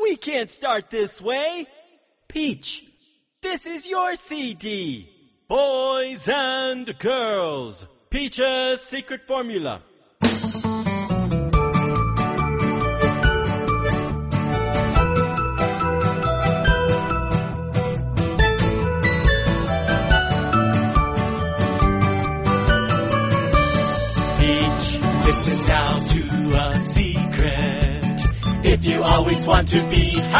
We can't start this way. Peach, this is your CD. Boys and girls, Peach's secret formula. Listen now to a secret. If you always want to be